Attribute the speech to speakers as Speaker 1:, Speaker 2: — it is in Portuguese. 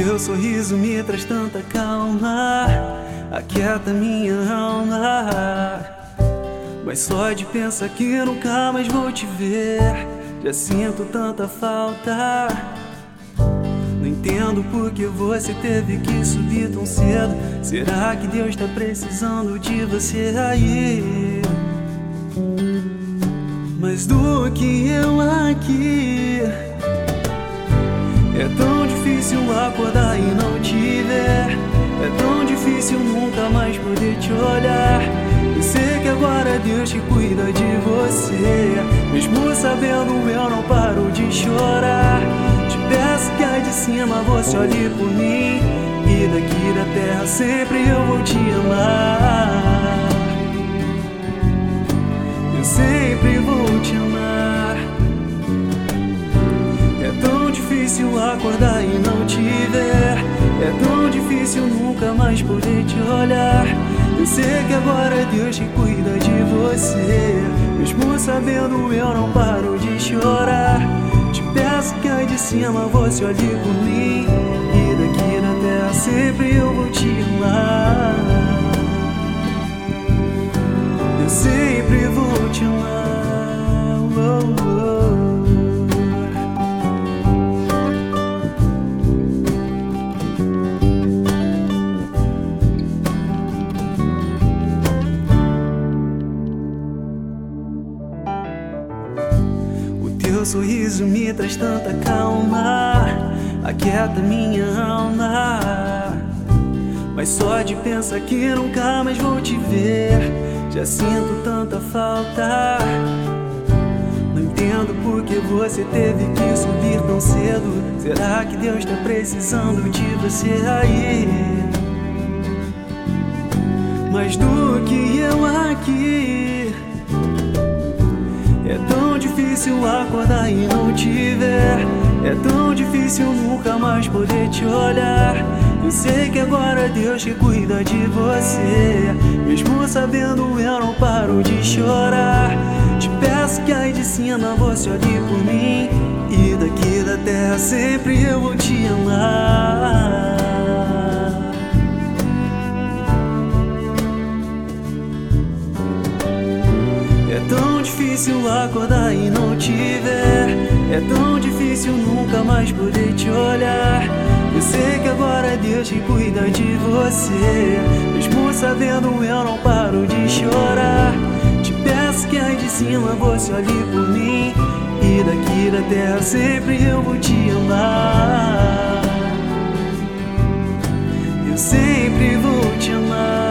Speaker 1: Teu sorriso me traz tanta calma, aquieta minha alma. Mas só de pensar que nunca mais vou te ver, já sinto tanta falta. Não entendo por que você teve que subir tão cedo. Será que Deus tá precisando de você aí? Mais do que eu aqui. É tão difícil acordar e não te ver. É tão difícil nunca mais poder te olhar. Eu sei que agora Deus que cuida de você. Mesmo sabendo, eu não paro de chorar. Te peço que aí de cima você olhe por mim, e daqui da terra sempre eu vou te amar. Eu sempre vou te amar. É tão difícil acordar e não te ver. É tão difícil nunca mais poder te olhar. Eu sei que agora é Deus que cuida de você. Mesmo sabendo, eu não paro de chorar. Te peço que aí de cima você olhe por mim, e daqui na terra sempre eu vou te amar. Eu sempre vou te amar. Oh, oh. Teu sorriso me traz tanta calma, aquieta minha alma. Mas só de pensar que nunca mais vou te ver, já sinto tanta falta. Não entendo por que você teve que subir tão cedo. Será que Deus tá precisando de você aí? Mais do que eu aqui. É tão difícil acordar e não te ver. É tão difícil nunca mais poder te olhar. Eu sei que agora é Deus que cuida de você. Mesmo sabendo, eu não paro de chorar. Te peço que aí de cima você olhe por mim, e daqui da terra sempre eu vou te amar. É tão difícil acordar e não te ver. É tão difícil nunca mais poder te olhar. Eu sei que agora é Deus que cuida de você. Mesmo sabendo, eu não paro de chorar. Te peço que aí de cima você olhe por mim, e daqui da terra sempre eu vou te amar. Eu sempre vou te amar.